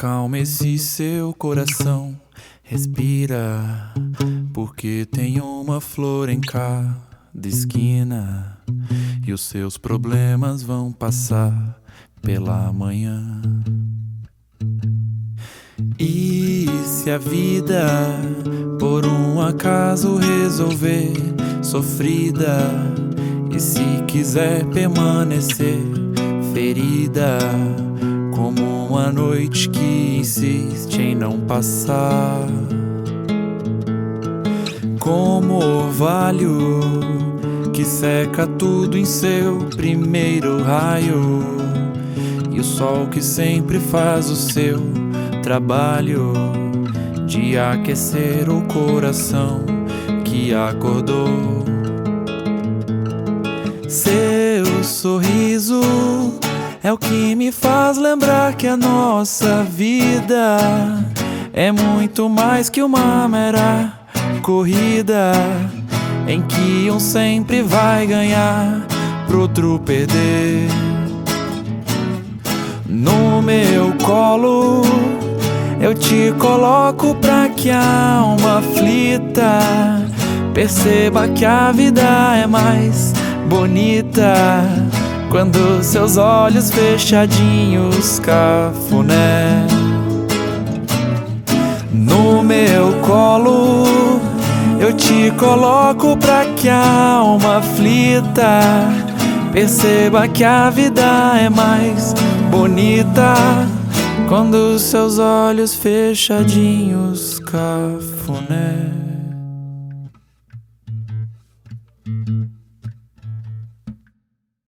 Acalma esse seu coração, respira, porque tem uma flor em cada esquina e os seus problemas vão passar pela manhã. E se a vida por um acaso resolver sofrida, e se quiser permanecer ferida, como uma noite que insiste em não passar, como orvalho que seca tudo em seu primeiro raio, e o sol que sempre faz o seu trabalho de aquecer o coração que acordou. Seu sorriso é o que me faz lembrar que a nossa vida é muito mais que uma mera corrida, em que um sempre vai ganhar pro outro perder. No meu colo eu te coloco pra que a alma aflita perceba que a vida é mais bonita quando seus olhos fechadinhos, cafuné. No meu colo eu te coloco pra que a alma aflita perceba que a vida é mais bonita quando seus olhos fechadinhos, cafuné.